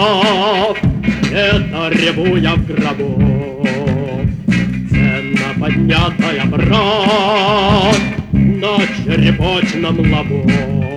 прав, это рябуя в гробу. Ценно поднятая, брат, на черепочном лбу.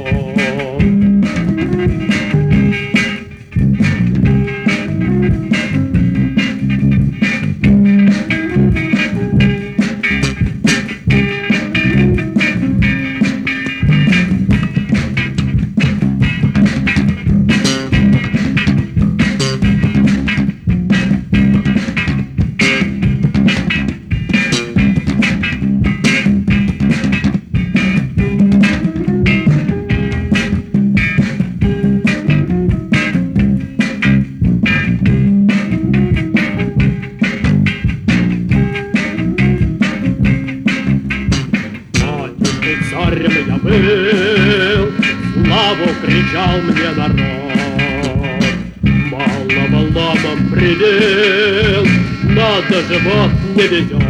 Царем я был, славу кричал мне народ. Малого ломом предел, надо живот не ведет.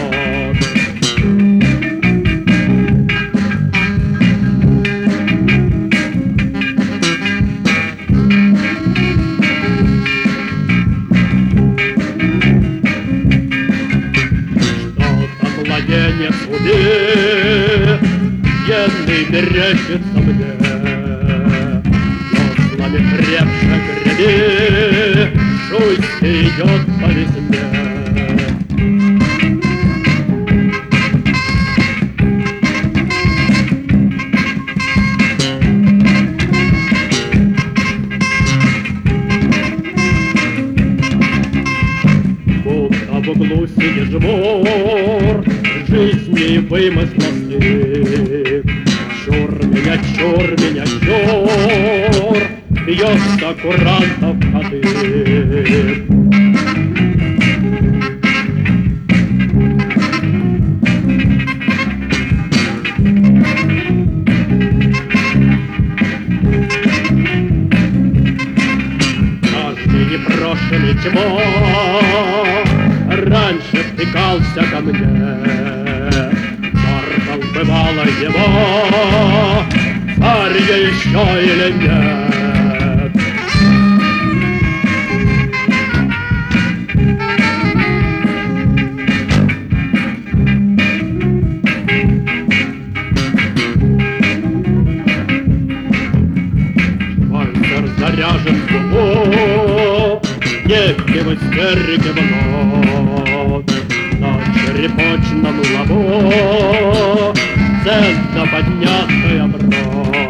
Что-то младенец убит, пьяный мерещится мне. Веслами крепше греби, шуйся идет по весне. Будто в углу сидишь вор, жизни вымысла стык. Чур меня, чур, бьется курантов кадык. Каждый непрошенный тьма раньше втыкался ко мне. Маркал бывало его, царь я еще или нет. Шварцер заряжен в губу, нефтевый стереги вновь. На черепочном лбу ценно поднятая бровь.